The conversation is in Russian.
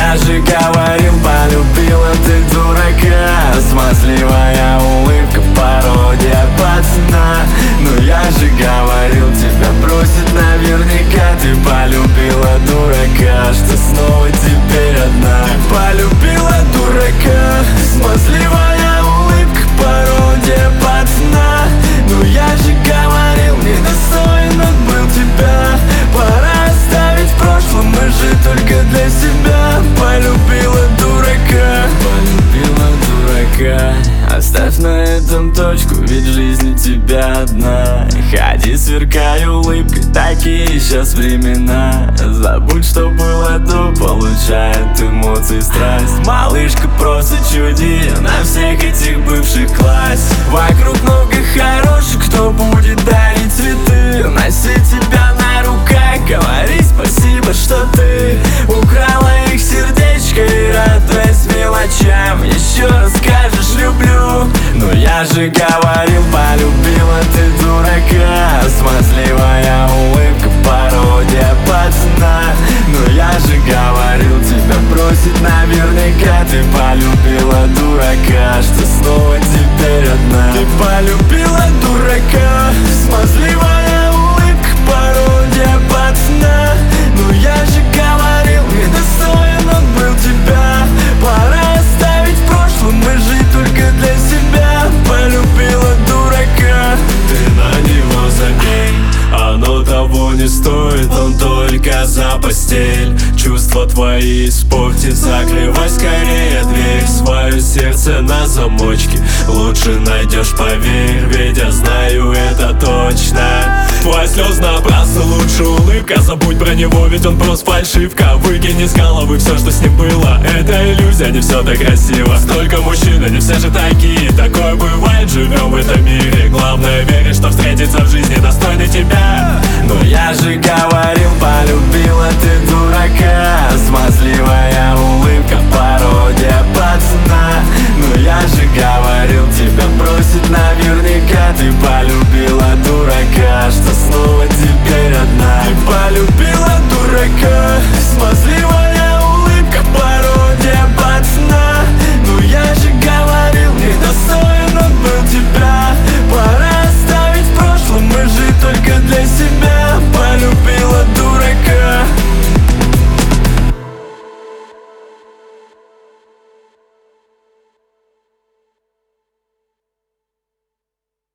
я же говорил, полюбила ты дурака. Смазливая улыбка, пародия пацана. Но я же говорил, тебя бросит наверняка. Ты полюбила дурака, что снова теперь одна. Ты полюбила дурака, смазливая улыбка, пародия пацана. Ну я же говорил, недостоин он был тебя. Пора оставить в прошлом, мы же только для себя. Полюбила дурака, полюбила дурака. Оставь на этом точку, ведь жизнь у тебя одна. Ходи, сверкай улыбкой, такие сейчас времена. Забудь, что было до, получает эмоции страсть. Малышка, просто чуди на всех этих бывших класс. Вокруг много хороших, кто будет дарить цветы. Носить тебя на руках, говори спасибо, что ты украла их сердечко и радуясь мелочам. Еще раз скажешь люблю. Но я же говорил, полюбила ты дурака. Смазливая улыбка, пародия пацана. Но я же говорил, тебя бросит наверняка. Ты полюбила дурака, что снова теперь одна. Ты полюбила дурака, смазливая улыбка, пародия пацана. Ну я же говорил, недостоин он был тебя. Пора оставить в прошлом, мы жить только для себя. Полюбила дурака. Ты на него забей, оно того не стоит, он только за постель. Чувства твои испортит, закрывай скорее дверь. Свое сердце на замочке лучше найдешь, поверь, ведь я знаю это точно. Твои слезы напрасно, лучше улыбка. Забудь про него, ведь он просто фальшивка. Выкини с головы все, что с ним было. Это иллюзия, не все так красиво. Столько мужчин, они все же такие. Такое бывает, живем в этом мире. Главное верить, что встретится в жизни достойный тебя. Но я же говорил, полюбила ты дурака. Смазливая